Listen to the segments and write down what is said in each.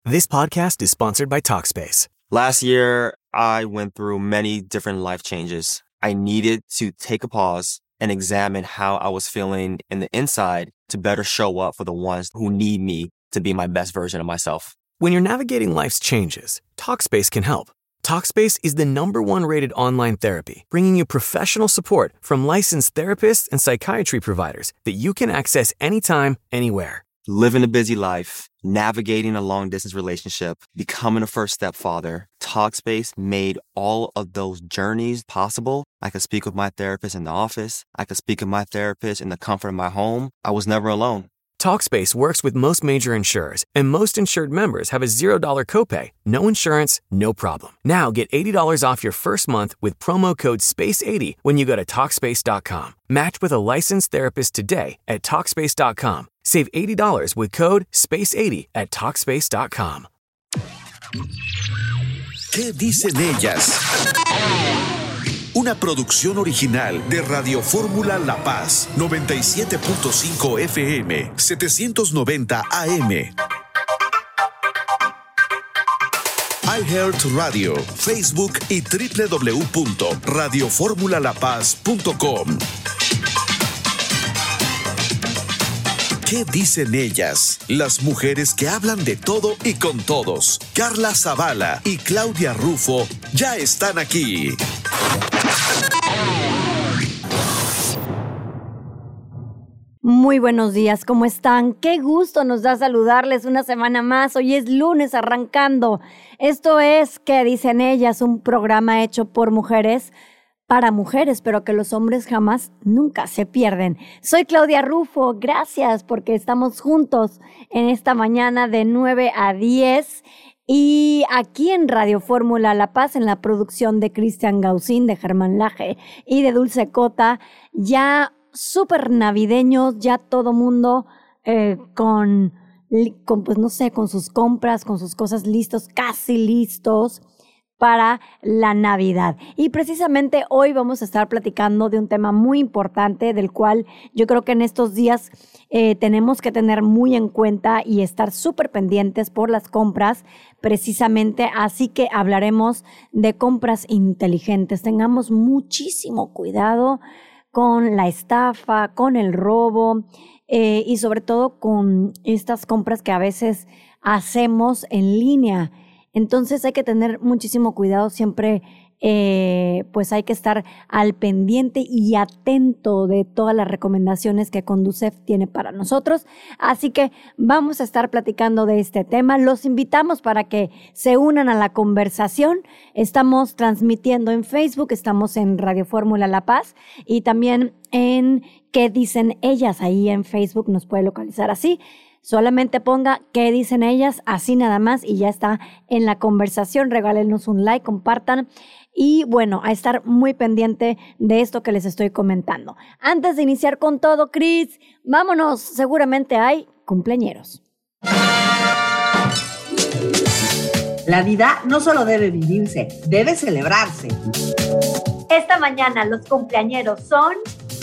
This podcast is sponsored by Talkspace. Last year, I went through many different life changes. I needed to take a pause and examine how I was feeling in the inside to better show up for the ones who need me to be my best version of myself. When you're navigating life's changes, Talkspace can help. Talkspace is the #1 rated online therapy, bringing you professional support from licensed therapists and psychiatry providers that you can access anytime, anywhere. Living a busy life, navigating a long-distance relationship, becoming a first-step father, Talkspace made all of those journeys possible. I could speak with my therapist in the office. I could speak with my therapist in the comfort of my home. I was never alone. Talkspace works with most major insurers, and most insured members have a $0 copay. No insurance, no problem. Now get $80 off your first month with promo code SPACE80 when you go to Talkspace.com. Match with a licensed therapist today at Talkspace.com. Save $80 with code SPACE80 at Talkspace.com. ¿Qué dicen ellas? Una producción original de Radio Fórmula La Paz, 97.5 FM, 790 AM. iHeartRadio, Facebook y www.radioformulalapaz.com. ¿Qué dicen ellas? Las mujeres que hablan de todo y con todos. Carla Zavala y Claudia Rufo ya están aquí. Muy buenos días, ¿cómo están? Qué gusto nos da saludarles una semana más. Hoy es lunes arrancando. Esto es ¿Qué dicen ellas? Un programa hecho por mujeres para mujeres, pero que los hombres jamás, nunca se pierden. Soy Claudia Rufo, gracias porque estamos juntos en esta mañana de 9 a 10 y aquí en Radio Fórmula La Paz, en la producción de Cristian Gaucín, de Germán Laje y de Dulce Cota, ya súper navideños, ya todo mundo con pues no sé, con sus compras, con sus cosas listos, casi listos para la Navidad. Y precisamente hoy vamos a estar platicando de un tema muy importante del cual yo creo que en estos días tenemos que tener muy en cuenta y estar súper pendientes por las compras precisamente. Así que hablaremos de compras inteligentes. Tengamos muchísimo cuidado con la estafa, con el robo y sobre todo con estas compras que a veces hacemos en línea. Entonces hay que tener muchísimo cuidado siempre, pues hay que estar al pendiente y atento de todas las recomendaciones que Conducef tiene para nosotros. Así que vamos a estar platicando de este tema. Los invitamos para que se unan a la conversación. Estamos transmitiendo en Facebook, estamos en Radio Fórmula La Paz y también en ¿Qué dicen ellas? Ahí en Facebook nos puede localizar así. Solamente ponga ¿Qué dicen ellas? Así nada más y ya está en la conversación. Regálenos un like, compartan y bueno, a estar muy pendiente de esto que les estoy comentando. Antes de iniciar con todo, Cris, vámonos. Seguramente hay cumpleañeros. La vida no solo debe vivirse, debe celebrarse. Esta mañana los cumpleañeros son...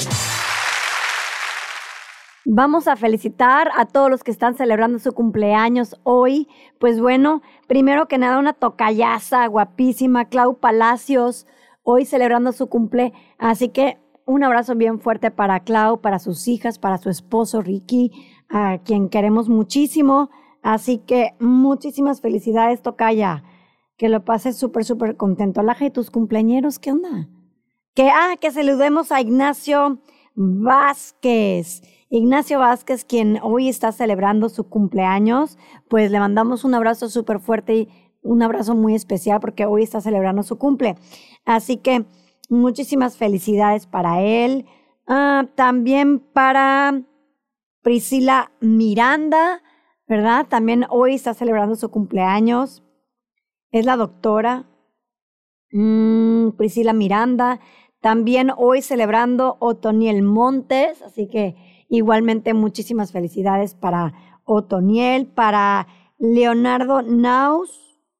Vamos a felicitar a todos los que están celebrando su cumpleaños hoy. Pues bueno, primero que nada una tocayaza guapísima, Clau Palacios, hoy celebrando su cumple. Así que un abrazo bien fuerte para Clau, para sus hijas, para su esposo Ricky, a quien queremos muchísimo. Así que muchísimas felicidades, tocaya. Que lo pases súper, súper contento. Laja, ¿y tus cumpleañeros qué onda? Que saludemos a Ignacio Vázquez. Ignacio Vázquez, quien hoy está celebrando su cumpleaños, pues le mandamos un abrazo súper fuerte y un abrazo muy especial porque hoy está celebrando su cumple. Así que muchísimas felicidades para él. También para Priscila Miranda, ¿verdad? También hoy está celebrando su cumpleaños. Es la doctora Priscila Miranda. También hoy celebrando Otoniel Montes, así que igualmente muchísimas felicidades para Otoniel, para Leonardo Nauch,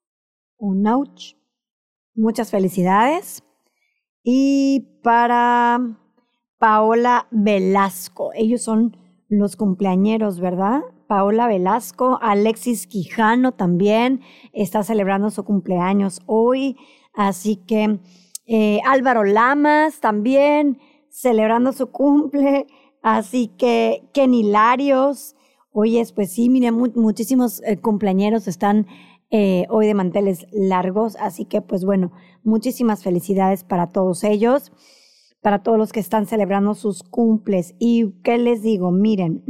muchas felicidades. Y para Paola Velasco, ellos son los cumpleañeros, ¿verdad? Paola Velasco, Alexis Quijano también está celebrando su cumpleaños hoy, así que Álvaro Lamas también celebrando su cumple, así que Kenny Larios, oye, pues sí, miren, muchísimos cumpleañeros están hoy de manteles largos, así que pues bueno, muchísimas felicidades para todos ellos, para todos los que están celebrando sus cumples. ¿Y qué les digo? Miren,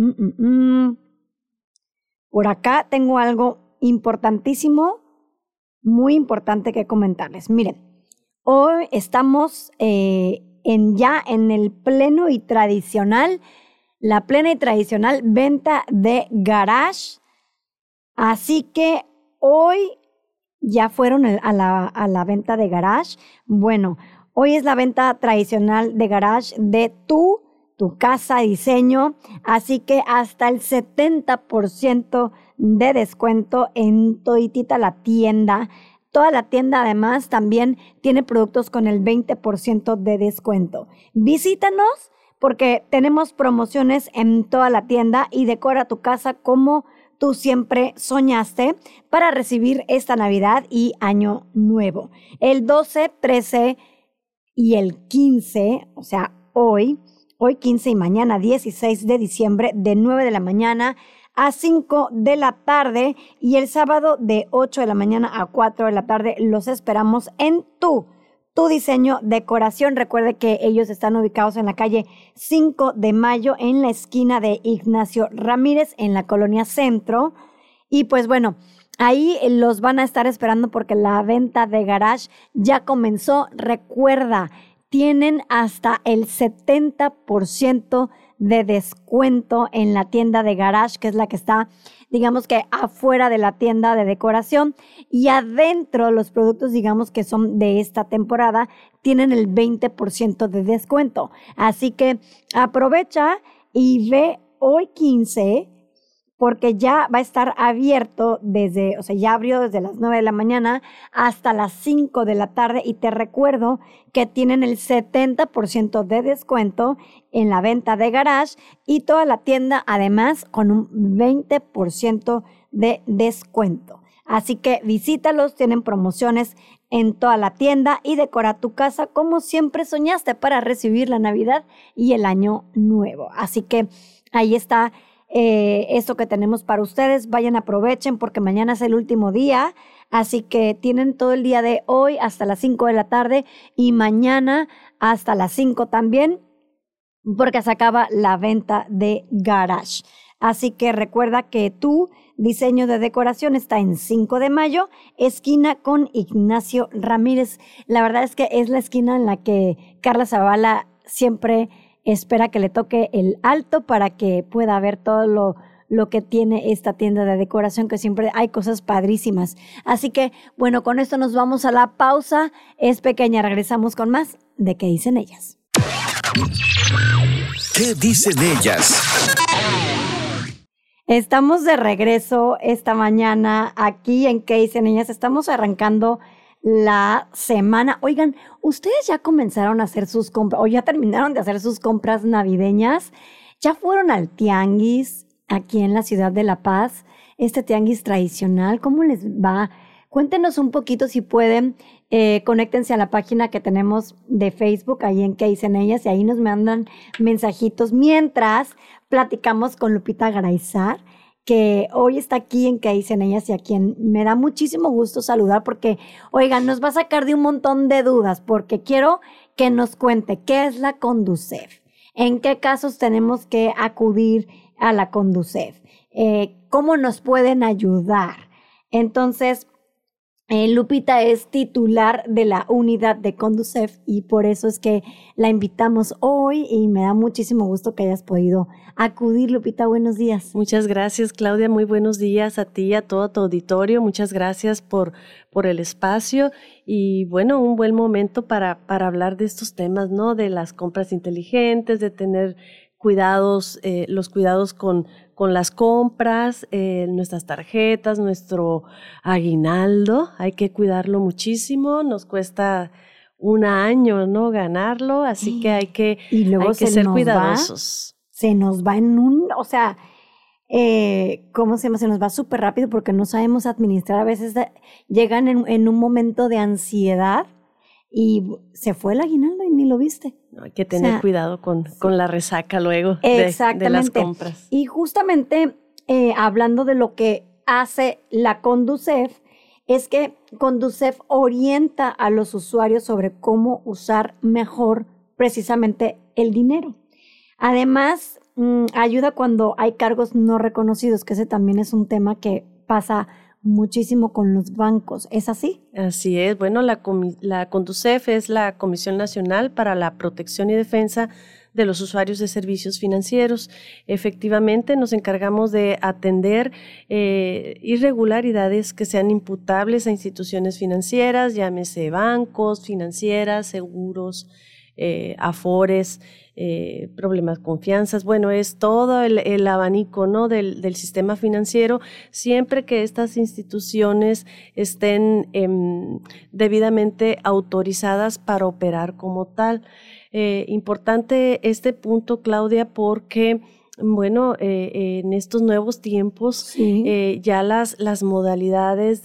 por acá tengo algo importantísimo, muy importante que comentarles. Miren, hoy estamos ya en el pleno y tradicional, la plena y tradicional venta de garage. Así que hoy ya fueron a la venta de garage. Bueno, hoy es la venta tradicional de garage de tu casa diseño. Así que hasta el 70% de descuento en toditita la tienda. Toda la tienda además también tiene productos con el 20% de descuento. Visítanos porque tenemos promociones en toda la tienda y decora tu casa como tú siempre soñaste para recibir esta Navidad y Año Nuevo. El 12, 13 y el 15, o sea, hoy 15 y mañana 16 de diciembre de 9 de la mañana a 5 de la tarde y el sábado de 8 de la mañana a 4 de la tarde. Los esperamos en tu diseño decoración. Recuerde que ellos están ubicados en la calle 5 de Mayo en la esquina de Ignacio Ramírez en la Colonia Centro. Y pues bueno, ahí los van a estar esperando porque la venta de garage ya comenzó. Recuerda, tienen hasta el 70% de descuento en la tienda de garage, que es la que está, digamos que afuera de la tienda de decoración, y adentro los productos, digamos que son de esta temporada, tienen el 20% de descuento. Así que aprovecha y ve hoy 15, porque ya va a estar abierto ya abrió desde las 9 de la mañana hasta las 5 de la tarde, y te recuerdo que tienen el 70% de descuento en la venta de garage y toda la tienda además con un 20% de descuento. Así que visítalos, tienen promociones en toda la tienda y decora tu casa como siempre soñaste para recibir la Navidad y el Año Nuevo. Así que ahí está esto que tenemos para ustedes. Vayan, aprovechen porque mañana es el último día, así que tienen todo el día de hoy hasta las 5 de la tarde y mañana hasta las 5 también, porque se acaba la venta de garage. Así que recuerda que tu diseño de decoración está en 5 de Mayo, esquina con Ignacio Ramírez. La verdad es que es la esquina en la que Carla Zavala siempre espera que le toque el alto para que pueda ver todo lo que tiene esta tienda de decoración, que siempre hay cosas padrísimas. Así que, bueno, con esto nos vamos a la pausa. Es pequeña, regresamos con más de ¿Qué dicen ellas? ¿Qué dicen ellas? Estamos de regreso esta mañana aquí en ¿Qué dicen ellas? Estamos arrancando la semana. Oigan, ¿ustedes ya comenzaron a hacer sus compras o ya terminaron de hacer sus compras navideñas? ¿Ya fueron al tianguis aquí en la ciudad de La Paz? Este tianguis tradicional, ¿cómo les va? Cuéntenos un poquito si pueden. Conéctense a la página que tenemos de Facebook, ahí en ¿Qué dicen ellas? Y ahí nos mandan mensajitos mientras platicamos con Lupita Garaizar, que hoy está aquí en ¿Qué dicen ellas? Y a quien me da muchísimo gusto saludar porque, oigan, nos va a sacar de un montón de dudas, porque quiero que nos cuente qué es la Conducef, en qué casos tenemos que acudir a la Conducef, cómo nos pueden ayudar. Entonces, Lupita es titular de la unidad de Conducef y por eso es que la invitamos hoy y me da muchísimo gusto que hayas podido acudir. Lupita, buenos días. Muchas gracias, Claudia. Muy buenos días a ti y a todo tu auditorio. Muchas gracias por el espacio y bueno, un buen momento para hablar de estos temas, ¿no? De las compras inteligentes, de tener cuidados, los cuidados con las compras, nuestras tarjetas, nuestro aguinaldo, hay que cuidarlo muchísimo, nos cuesta un año, ¿no? Ganarlo, así que hay que ser cuidadosos. Se nos va ¿cómo se llama? Se nos va súper rápido porque no sabemos administrar. A veces llegan en un momento de ansiedad y se fue el aguinaldo y ni lo viste. No, hay que tener cuidado con la resaca luego de las compras. Y justamente hablando de lo que hace la Conducef, es que Conducef orienta a los usuarios sobre cómo usar mejor precisamente el dinero. Además, ayuda cuando hay cargos no reconocidos, que ese también es un tema que pasa muchísimo con los bancos. ¿Es así? Así es. Bueno, la Conducef es la Comisión Nacional para la Protección y Defensa de los Usuarios de Servicios Financieros. Efectivamente, nos encargamos de atender irregularidades que sean imputables a instituciones financieras, llámese bancos, financieras, seguros, afores, problemas, confianzas. Bueno, es todo el abanico, ¿no?, del sistema financiero, siempre que estas instituciones estén debidamente autorizadas para operar como tal. Importante este punto, Claudia, porque bueno, en estos nuevos tiempos ya las modalidades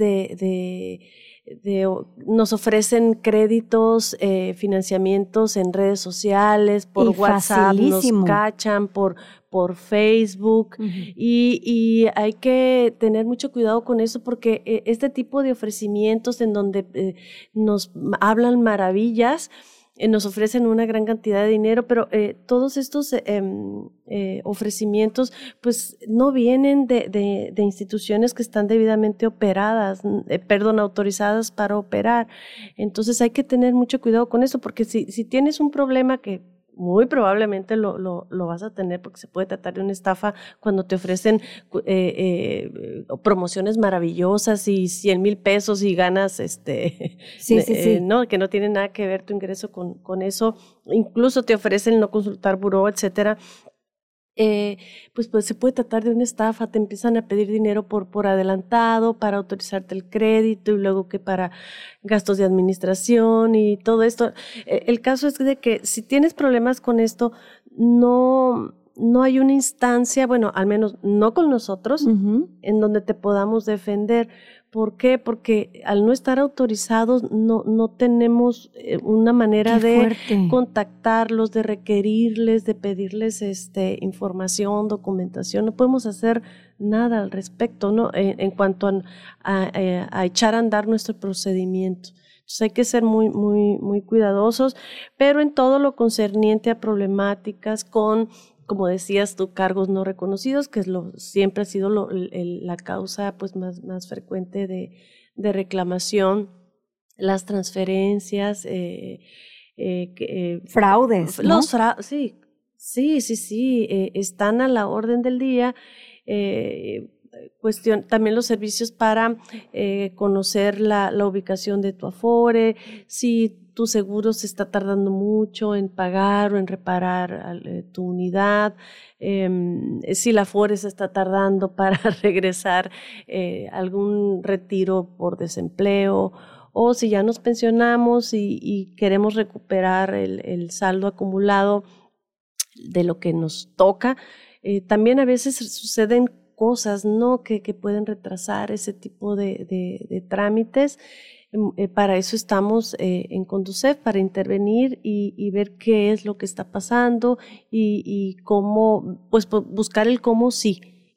nos ofrecen créditos, financiamientos en redes sociales, por WhatsApp, nos cachan por Facebook, y hay que tener mucho cuidado con eso porque este tipo de ofrecimientos en donde nos hablan maravillas, nos ofrecen una gran cantidad de dinero, pero todos estos ofrecimientos pues no vienen de instituciones que están debidamente autorizadas para operar. Entonces hay que tener mucho cuidado con eso, porque si tienes un problema que muy probablemente lo vas a tener, porque se puede tratar de una estafa cuando te ofrecen promociones maravillosas y 100,000 pesos y ganas no, que no tiene nada que ver tu ingreso con eso. Incluso te ofrecen no consultar buró, etcétera. Pues se puede tratar de una estafa. Te empiezan a pedir dinero por adelantado para autorizarte el crédito y luego que para gastos de administración y todo esto. El caso es de que si tienes problemas con esto, no hay una instancia, bueno, al menos no con nosotros, en donde te podamos defender. ¿Por qué? Porque al no estar autorizados no tenemos una manera de contactarlos, de requerirles, de pedirles información, documentación. No podemos hacer nada al respecto, ¿no? En cuanto a echar a andar nuestro procedimiento. Entonces hay que ser muy, muy, muy cuidadosos, pero en todo lo concerniente a problemáticas con, como decías tú, cargos no reconocidos, que siempre ha sido la causa pues más frecuente de reclamación, las transferencias, fraudes, ¿no? Sí, están a la orden del día. También los servicios para conocer la ubicación de tu Afore, si tu seguro se está tardando mucho en pagar o en reparar tu unidad, si la Afore se está tardando para regresar algún retiro por desempleo, o si ya nos pensionamos y queremos recuperar el saldo acumulado de lo que nos toca. También a veces suceden cosas, ¿no?, que pueden retrasar ese tipo de trámites. Para eso estamos en Conducef, para intervenir y ver qué es lo que está pasando y cómo, pues buscar el cómo sí,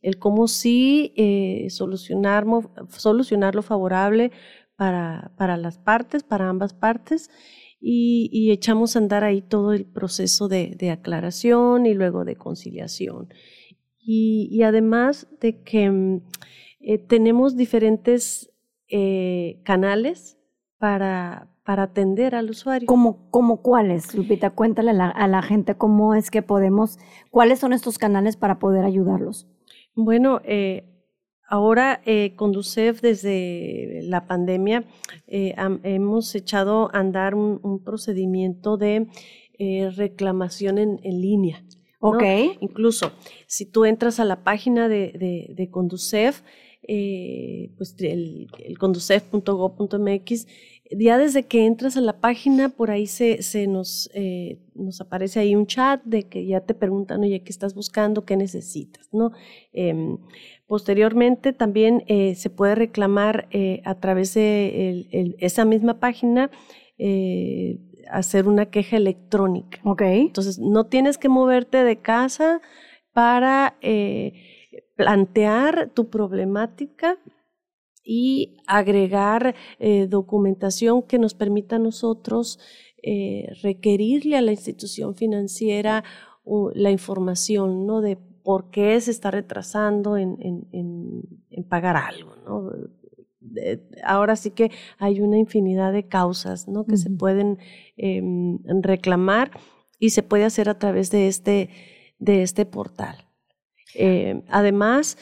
solucionarlo favorable para las partes, para ambas partes, y echamos a andar ahí todo el proceso de aclaración y luego de conciliación. Y además de que tenemos diferentes canales para atender al usuario. ¿Cómo cuáles, Lupita? Cuéntale a la gente cómo es que cuáles son estos canales para poder ayudarlos. Bueno, ahora Conducef, desde la pandemia, hemos echado a andar un procedimiento de reclamación en línea, ¿no? Okay. Incluso, si tú entras a la página de Conducef, pues el conducef.gov.mx, Ya desde que entras a la página, por ahí nos aparece ahí un chat de que ya te preguntan, oye, ¿qué estás buscando? ¿Qué necesitas? ¿No? Posteriormente también se puede reclamar a través de esa misma página, hacer una queja electrónica. Okay. Entonces, no tienes que moverte de casa para plantear tu problemática y agregar documentación que nos permita a nosotros requerirle a la institución financiera la información, ¿no? De por qué se está retrasando en pagar algo, ¿no? Ahora sí que hay una infinidad de causas, ¿no? Que se pueden reclamar y se puede hacer a través de este portal. Además,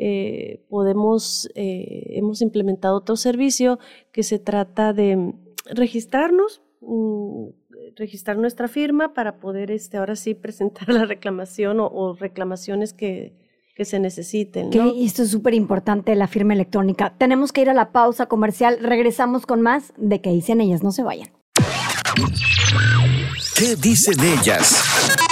hemos implementado otro servicio que se trata de registrarnos, registrar nuestra firma para poder ahora sí presentar la reclamación o reclamaciones que se necesiten, ¿no? Y esto es súper importante, la firma electrónica. Tenemos que ir a la pausa comercial. Regresamos con más de ¿Qué dicen ellas? No se vayan. ¿Qué dicen ellas?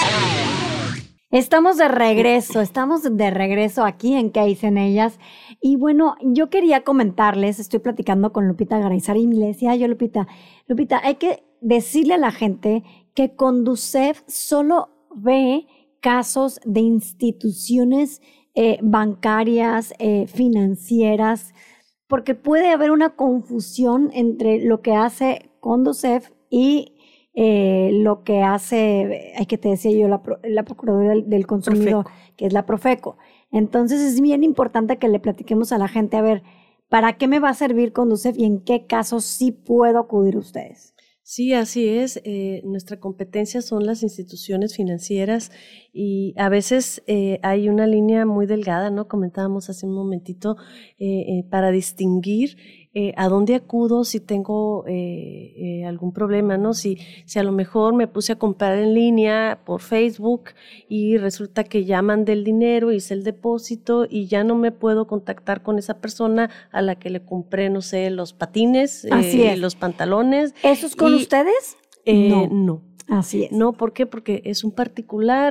Estamos de regreso aquí en ¿Qué dicen ellas? Y bueno, yo quería comentarles, estoy platicando con Lupita Garayzari y le decía yo, Lupita, hay que decirle a la gente que Conducef solo ve casos de instituciones bancarias, financieras, porque puede haber una confusión entre lo que hace Conducef y lo que hace, que te decía yo, la Procuraduría del Consumidor, Profeco, que es la Profeco. Entonces es bien importante que le platiquemos a la gente, a ver, ¿para qué me va a servir Conducef y en qué casos sí puedo acudir a ustedes? Sí, así es. Nuestra competencia son las instituciones financieras y a veces hay una línea muy delgada, ¿no? Comentábamos hace un momentito, para distinguir a dónde acudo si tengo algún problema, ¿no? Si a lo mejor me puse a comprar en línea por Facebook y resulta que ya mandé el dinero, hice el depósito y ya no me puedo contactar con esa persona a la que le compré, no sé, los patines, los pantalones. ¿Eso es con ustedes? No. Así es. No, ¿por qué? Porque es un particular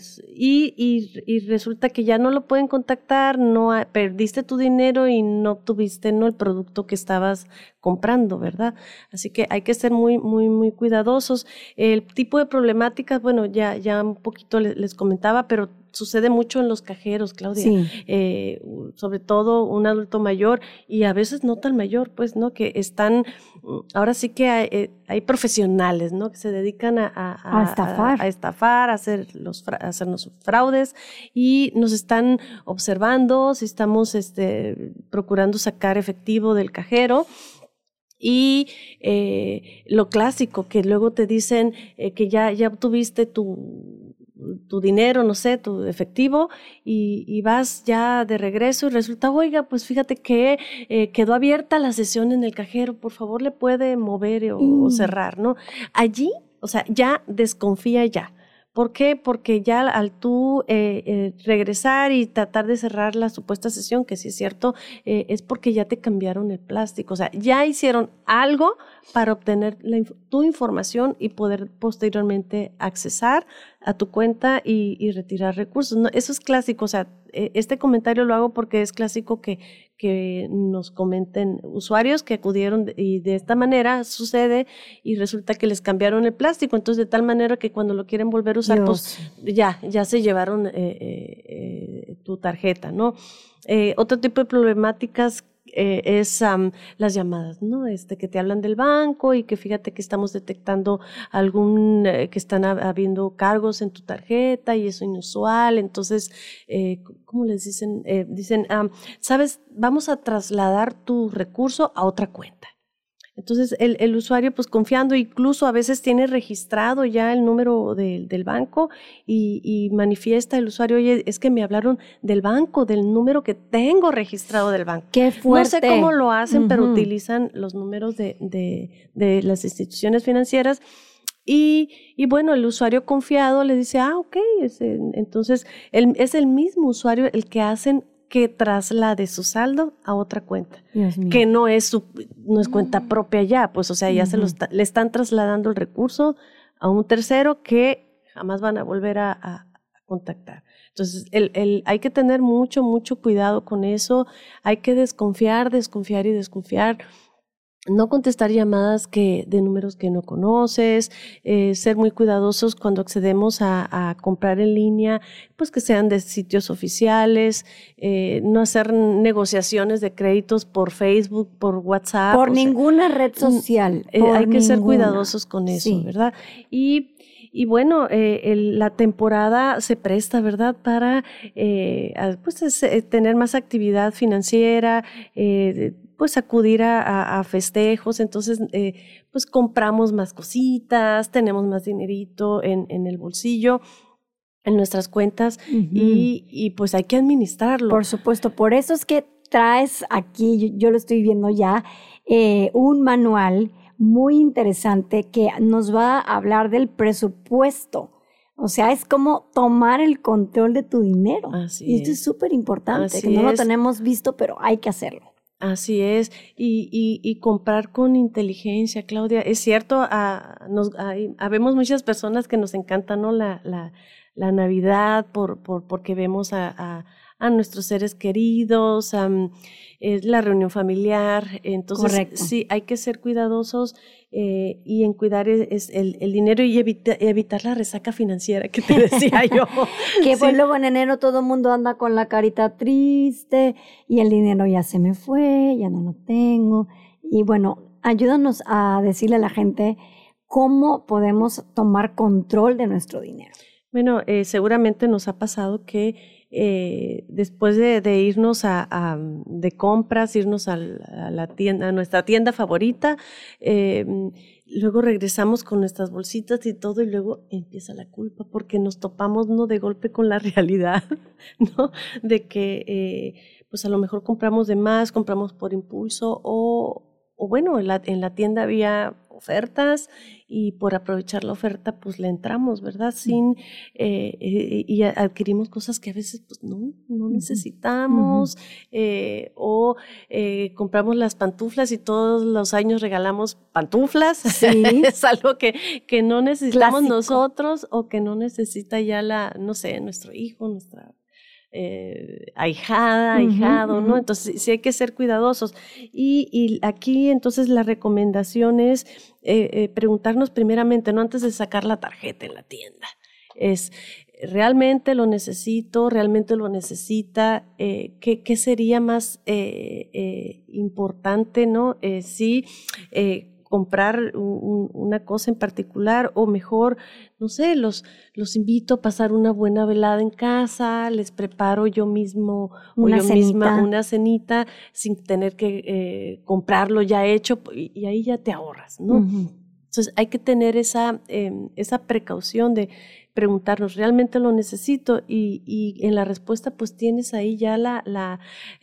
y resulta que ya no lo pueden contactar, perdiste tu dinero y no obtuviste el producto que estabas comprando, ¿verdad? Así que hay que ser muy, muy, muy cuidadosos. El tipo de problemáticas, bueno, ya un poquito les comentaba, pero sucede mucho en los cajeros, Claudia. Sí. Sobre todo un adulto mayor y a veces no tan mayor, pues, ¿no? Que están, ahora sí que hay profesionales, ¿no? Que se dedican a estafar, a hacernos fraudes y nos están observando si estamos procurando sacar efectivo del cajero. Y lo clásico, que luego te dicen que ya obtuviste tu dinero, no sé, tu efectivo, y vas ya de regreso y resulta, oiga, pues fíjate que quedó abierta la sesión en el cajero, por favor le puede mover o cerrar, ¿no? Allí, o sea, ya desconfía ya. ¿Por qué? Porque ya al tú regresar y tratar de cerrar la supuesta sesión, que sí es cierto, es porque ya te cambiaron el plástico. O sea, ya hicieron algo para obtener tu información y poder posteriormente accesar a tu cuenta y retirar recursos. No, eso es clásico. O sea, este comentario lo hago porque es clásico que nos comenten usuarios que acudieron y de esta manera sucede y resulta que les cambiaron el plástico, entonces de tal manera que cuando lo quieren volver a usar, pues ya se llevaron tu tarjeta, ¿no? Otro tipo de problemáticas es las llamadas, ¿no? Que te hablan del banco y que fíjate que estamos detectando que están habiendo cargos en tu tarjeta y eso inusual, entonces, ¿cómo les dicen? Dicen, ¿sabes? Vamos a trasladar tu recurso a otra cuenta. Entonces el usuario pues confiando, incluso a veces tiene registrado ya el número del banco y manifiesta el usuario, oye, es que me hablaron del banco, del número que tengo registrado del banco. ¡Qué fuerte! No sé cómo lo hacen, pero utilizan los números de las instituciones financieras. Y bueno, el usuario confiado le dice, ok, entonces es el mismo usuario el que hacen que traslade su saldo a otra cuenta, que no es no es cuenta propia ya, pues o sea, ya le están trasladando el recurso a un tercero que jamás van a volver a contactar. Entonces, hay que tener mucho cuidado con eso, hay que desconfiar, no contestar llamadas de números que no conoces, ser muy cuidadosos cuando accedemos a comprar en línea, pues que sean de sitios oficiales, no hacer negociaciones de créditos por Facebook, por WhatsApp. Por ninguna red social. Hay que ser cuidadosos con eso, ¿verdad? Y bueno, la temporada se presta, ¿verdad?, para tener más actividad financiera, pues acudir a festejos, entonces pues compramos más cositas, tenemos más dinerito en el bolsillo, en nuestras cuentas, y pues hay que administrarlo. Por supuesto, por eso es que traes aquí, yo lo estoy viendo ya, un manual muy interesante que nos va a hablar del presupuesto. O sea, es como tomar el control de tu dinero. Y esto es súper importante, que no lo tenemos visto, pero hay que hacerlo. Así es, y comprar con inteligencia, Claudia. Es cierto, habemos muchas personas que nos encanta, ¿no?, la Navidad porque vemos a nuestros seres queridos, la reunión familiar. Entonces, correcto, sí, hay que ser cuidadosos y en cuidar el dinero y evitar la resaca financiera que te decía yo. Que pues luego en enero todo el mundo anda con la carita triste y el dinero ya se me fue, ya no lo tengo. Y bueno, ayúdanos a decirle a la gente cómo podemos tomar control de nuestro dinero. Bueno, seguramente nos ha pasado que después de irnos de compras, irnos a la tienda, a nuestra tienda favorita, luego regresamos con nuestras bolsitas y todo, y luego empieza la culpa porque nos topamos, ¿no?, de golpe con la realidad, ¿no?, de que pues a lo mejor compramos de más, compramos por impulso o bueno, en la tienda había ofertas y por aprovechar la oferta pues le entramos, ¿verdad? Y adquirimos cosas que a veces pues no necesitamos, o compramos las pantuflas y todos los años regalamos pantuflas. Sí. Es algo que no necesitamos clásico nosotros, o que no necesita ya nuestro hijo, nuestra ahijado, ¿no? Entonces sí hay que ser cuidadosos. Y aquí entonces la recomendación es preguntarnos primeramente, no antes de sacar la tarjeta en la tienda, es ¿realmente lo necesito? ¿Realmente lo necesita? ¿Qué sería más importante, ¿no? Comprar una cosa en particular, o mejor, no sé, los invito a pasar una buena velada en casa, les preparo yo mismo misma una cenita sin tener que comprarlo ya hecho, y ahí ya te ahorras, ¿no? Entonces hay que tener esa precaución de preguntarnos, ¿realmente lo necesito? Y en la respuesta pues tienes ahí ya la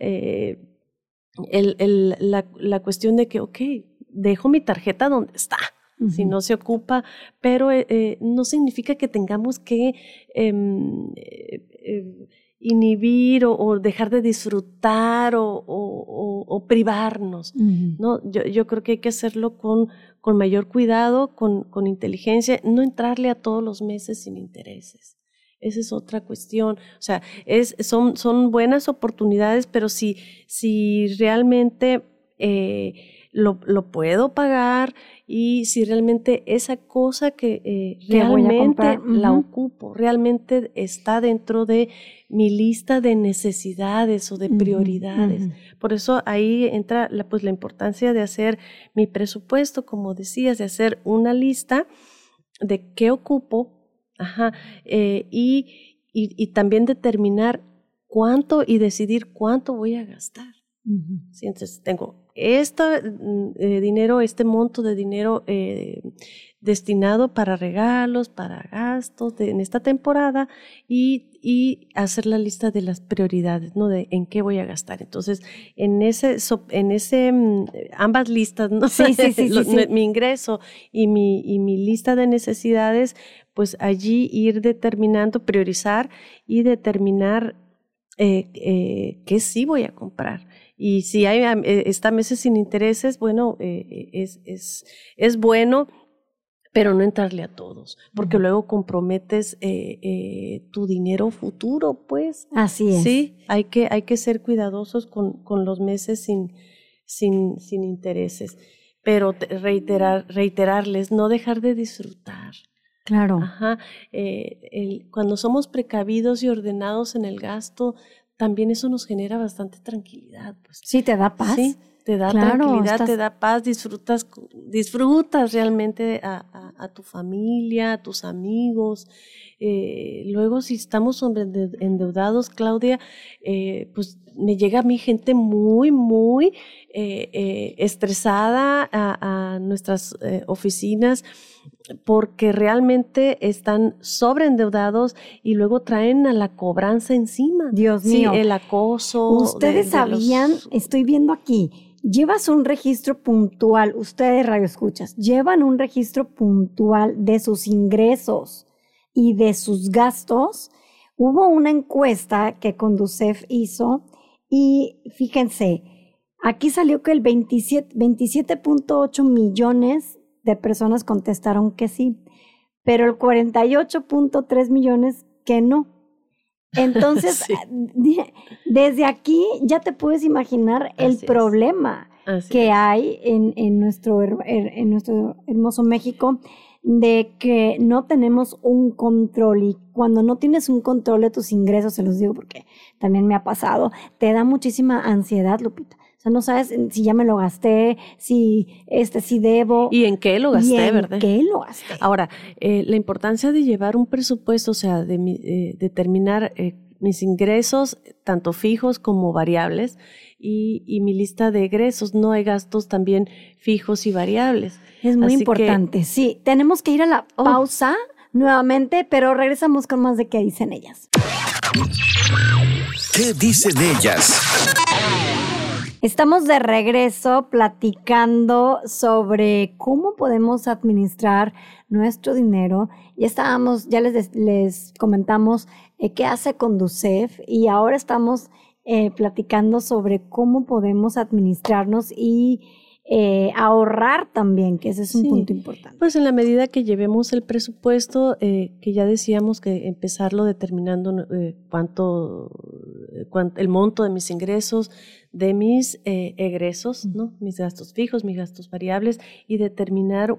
cuestión de que, okay, dejo mi tarjeta donde está, si no se ocupa, pero no significa que tengamos que inhibir o dejar de disfrutar o privarnos, ¿no? Yo creo que hay que hacerlo con mayor cuidado, con inteligencia, no entrarle a todos los meses sin intereses. Esa es otra cuestión. O sea, son buenas oportunidades, pero si realmente lo puedo pagar, y si realmente esa cosa que realmente la ocupo, realmente está dentro de mi lista de necesidades o de prioridades. Por eso ahí entra la importancia de hacer mi presupuesto, como decías, de hacer una lista de qué ocupo, y también determinar cuánto y decidir cuánto voy a gastar. Sí, entonces tengo dinero, monto de dinero destinado para regalos, para gastos en esta temporada, y hacer la lista de las prioridades, ¿no? De en qué voy a gastar. Entonces, en ese ambas listas, ¿no? Sí. Mi ingreso y mi lista de necesidades, pues allí ir determinando, priorizar y determinar qué sí voy a comprar Y si hay está meses sin intereses, bueno, es bueno, pero no entrarle a todos, porque luego comprometes tu dinero futuro, pues. Así es. Sí, hay que ser cuidadosos con los meses sin intereses, pero reiterarles, no dejar de disfrutar. Claro. Ajá. Cuando somos precavidos y ordenados en el gasto, también eso nos genera bastante tranquilidad. Pues. Sí, te da paz. Sí, te da tranquilidad, te da paz, disfrutas realmente a tu familia, a tus amigos. Luego, si estamos endeudados, Claudia, pues me llega a mí gente muy, muy estresada a nuestras oficinas, porque realmente están sobreendeudados y luego traen a la cobranza encima. Dios mío. Sí, el acoso. Ustedes sabían, estoy viendo aquí, llevas un registro puntual, ustedes radioescuchas, llevan un registro puntual de sus ingresos y de sus gastos. Hubo una encuesta que Conducef hizo y fíjense, aquí salió que el 27.8 millones de personas contestaron que sí, pero el 48.3 millones que no. Entonces, sí. Desde aquí ya te puedes imaginar el problema que hay en nuestro hermoso México, de que no tenemos un control, y cuando no tienes un control de tus ingresos, se los digo porque también me ha pasado, te da muchísima ansiedad, Lupita. O sea, no sabes si ya me lo gasté, si debo. ¿Y en qué lo gasté, verdad? ¿En qué lo gasté? Ahora, la importancia de llevar un presupuesto, o sea, de determinar mis ingresos, tanto fijos como variables, y mi lista de egresos. No hay gastos también fijos y variables. Es muy importante, sí. Tenemos que ir a la pausa nuevamente, pero regresamos con más de qué dicen ellas. ¿Qué dicen ellas? Estamos de regreso platicando sobre cómo podemos administrar nuestro dinero. Ya les comentamos qué hace Conducef, y ahora estamos platicando sobre cómo podemos administrarnos y ahorrar también, que ese es un punto importante. Pues en la medida que llevemos el presupuesto, que ya decíamos que empezarlo determinando el monto de mis ingresos, de mis egresos, ¿no? Mis gastos fijos, mis gastos variables, y determinar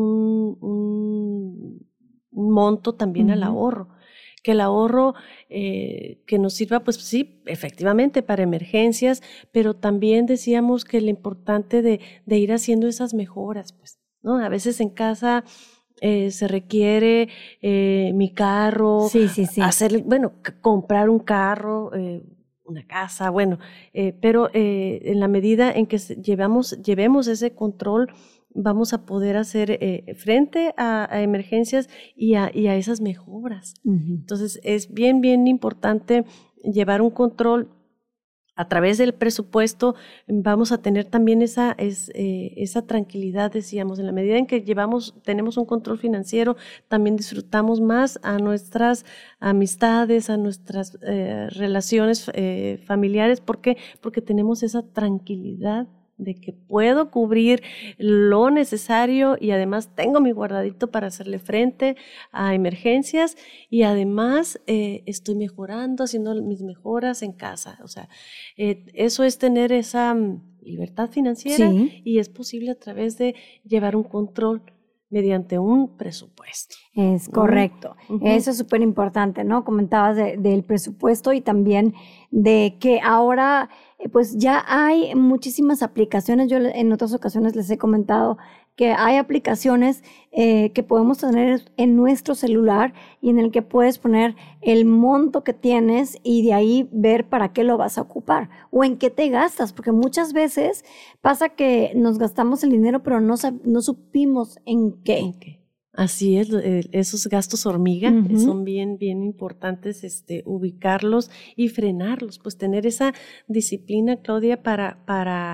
un monto también al ahorro. Que el ahorro que nos sirva, pues sí, efectivamente para emergencias, pero también decíamos que lo importante de ir haciendo esas mejoras, pues, ¿no? A veces en casa se requiere mi carro, comprar un carro, una casa, pero en la medida en que llevemos ese control, vamos a poder hacer frente a emergencias y a esas mejoras. Uh-huh. Entonces, es bien, bien importante llevar un control. A través del presupuesto vamos a tener también esa tranquilidad, decíamos. En la medida en que tenemos un control financiero, también disfrutamos más a nuestras amistades, a nuestras relaciones familiares. ¿Por qué? Porque tenemos esa tranquilidad de que puedo cubrir lo necesario, y además tengo mi guardadito para hacerle frente a emergencias, y además estoy mejorando, haciendo mis mejoras en casa. O sea, eso es tener esa libertad financiera, sí, y es posible a través de llevar un control mediante un presupuesto. Es correcto. Uh-huh. Eso es súper importante, ¿no? Comentabas del presupuesto, y también de que ahora pues ya hay muchísimas aplicaciones. Yo en otras ocasiones les he comentado que hay aplicaciones que podemos tener en nuestro celular, y en el que puedes poner el monto que tienes y de ahí ver para qué lo vas a ocupar o en qué te gastas, porque muchas veces pasa que nos gastamos el dinero pero no supimos en qué. Okay. Así es, esos gastos hormiga, uh-huh, son bien, bien importantes ubicarlos y frenarlos, pues tener esa disciplina, Claudia, para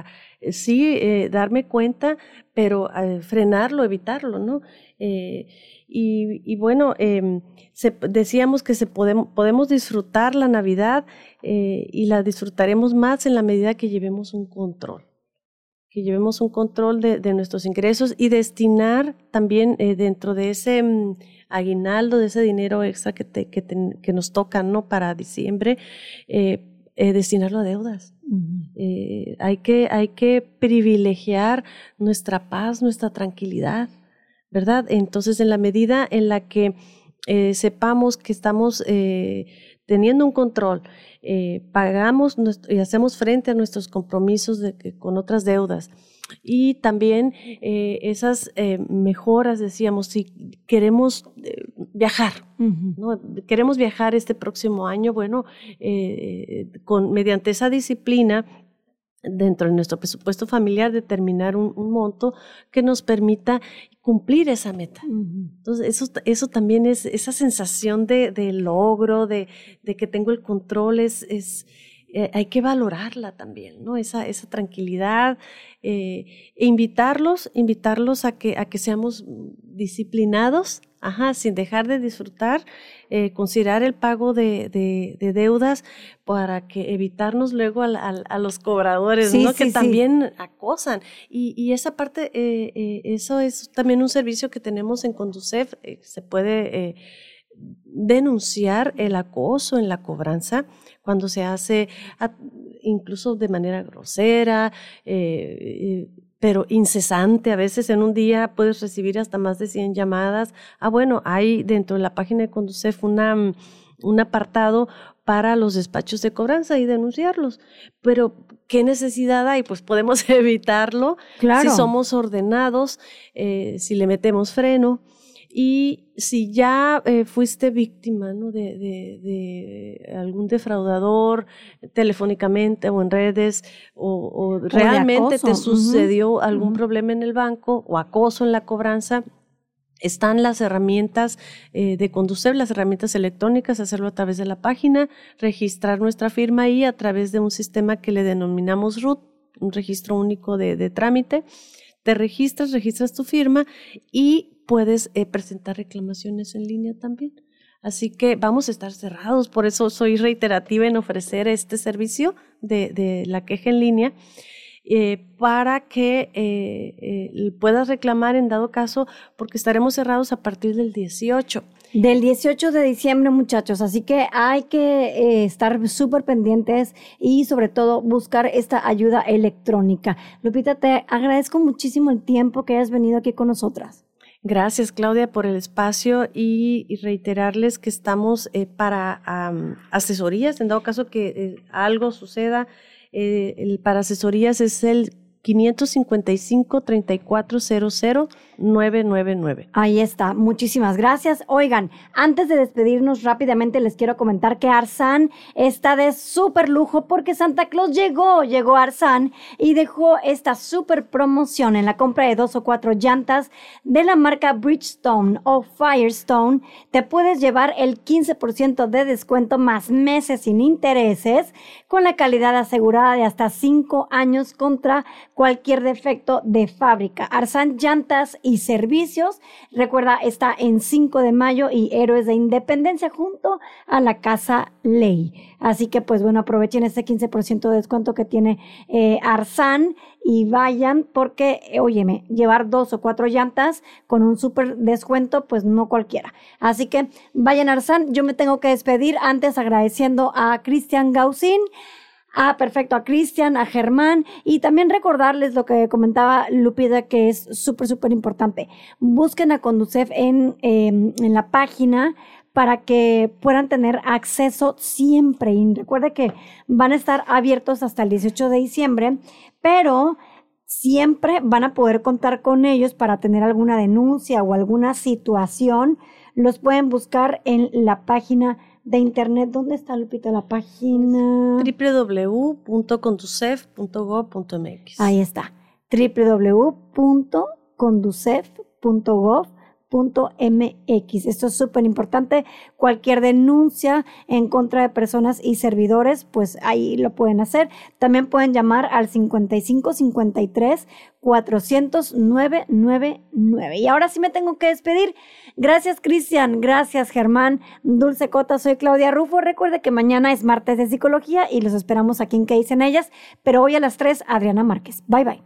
sí, darme cuenta, pero frenarlo, evitarlo, ¿no? Y bueno, decíamos que podemos disfrutar la Navidad y la disfrutaremos más en la medida que llevemos un control. Que llevemos un control de nuestros ingresos y destinar también dentro de ese aguinaldo, de ese dinero extra que nos toca, ¿no? Para diciembre, destinarlo a deudas. Uh-huh. Hay que privilegiar nuestra paz, nuestra tranquilidad, ¿verdad? Entonces, en la medida en la que sepamos que estamos teniendo un control, pagamos y hacemos frente a nuestros compromisos con otras deudas. Y también esas mejoras, decíamos, si queremos viajar, uh-huh. ¿no? Queremos viajar este próximo año, bueno, mediante esa disciplina, dentro de nuestro presupuesto familiar, determinar un monto que nos permita cumplir esa meta. Uh-huh. Entonces, eso también es esa sensación de logro, de que tengo el control, hay que valorarla también, ¿no? Esa tranquilidad, invitarlos a que seamos disciplinados, sin dejar de disfrutar, considerar el pago de deudas para que evitarnos luego a los cobradores, sí, ¿no? Sí, que también acosan. Y esa parte, eso es también un servicio que tenemos en Conducef. Se puede denunciar el acoso en la cobranza cuando se hace incluso de manera grosera, pero incesante. A veces en un día puedes recibir hasta más de 100 llamadas. Bueno, hay dentro de la página de Conducef un apartado para los despachos de cobranza y denunciarlos. Pero, ¿qué necesidad hay? Pues podemos evitarlo, claro, si somos ordenados, si le metemos freno. Y si ya fuiste víctima, ¿no? de algún defraudador telefónicamente o en redes, o realmente te sucedió uh-huh. algún uh-huh. problema en el banco o acoso en la cobranza, están las herramientas de Conducef, las herramientas electrónicas, hacerlo a través de la página, registrar nuestra firma ahí a través de un sistema que le denominamos RUT, un registro único de trámite. Te registras tu firma y puedes presentar reclamaciones en línea también. Así que vamos a estar cerrados, por eso soy reiterativa en ofrecer este servicio de la queja en línea, para que puedas reclamar en dado caso, porque estaremos cerrados a partir del 18. Del 18 de diciembre, muchachos, así que hay que estar súper pendientes y sobre todo buscar esta ayuda electrónica. Lupita, te agradezco muchísimo el tiempo que hayas venido aquí con nosotras. Gracias, Claudia, por el espacio y reiterarles que estamos para asesorías, en dado caso que algo suceda. Para asesorías es el 555-3400-999. Ahí está, muchísimas gracias. Oigan, antes de despedirnos rápidamente les quiero comentar que Arsan está de súper lujo porque Santa Claus llegó a Arsan y dejó esta súper promoción en la compra de 2 o 4 llantas de la marca Bridgestone o Firestone. Te puedes llevar el 15% de descuento más meses sin intereses con la calidad asegurada de hasta 5 años contra cualquier defecto de fábrica. Arsan Llantas y Servicios, recuerda, está en 5 de mayo y Héroes de Independencia junto a la Casa Ley. Así que pues bueno, aprovechen este 15% de descuento que tiene Arsan y vayan porque, óyeme, llevar 2 o 4 llantas con un súper descuento, pues no cualquiera. Así que vayan a Arsan. Yo me tengo que despedir antes agradeciendo a Cristian Gausín, perfecto, a Cristian, a Germán, y también recordarles lo que comentaba Lupita, que es súper, súper importante. Busquen a Conducef en la página para que puedan tener acceso siempre. Y recuerde que van a estar abiertos hasta el 18 de diciembre, pero siempre van a poder contar con ellos para tener alguna denuncia o alguna situación. Los pueden buscar en la página de internet. ¿Dónde está, Lupita, la página? www.conducef.gov.mx. Ahí está, www.conducef.gov.mx. Esto es súper importante. Cualquier denuncia en contra de personas y servidores, pues ahí lo pueden hacer. También pueden llamar al 5553-400-999. Y ahora sí me tengo que despedir. Gracias, Cristian. Gracias, Germán. Dulce Cota, soy Claudia Rufo. Recuerde que mañana es martes de psicología y los esperamos aquí en ¿Qué dicen ellas? Pero hoy a las 3, Adriana Márquez. Bye, bye.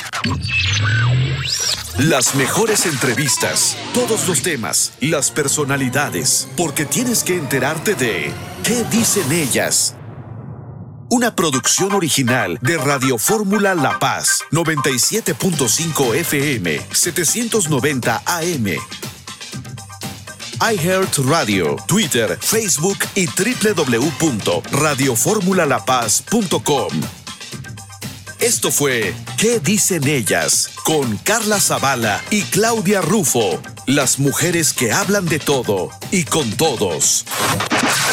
Las mejores entrevistas, todos los temas, las personalidades, porque tienes que enterarte de ¿Qué dicen ellas? Una producción original de Radio Fórmula La Paz, 97.5 FM, 790 AM. iHeartRadio, Twitter, Facebook y www.radioformulalapaz.com. Esto fue ¿Qué dicen ellas? Con Carla Zavala y Claudia Rufo. Las mujeres que hablan de todo y con todos.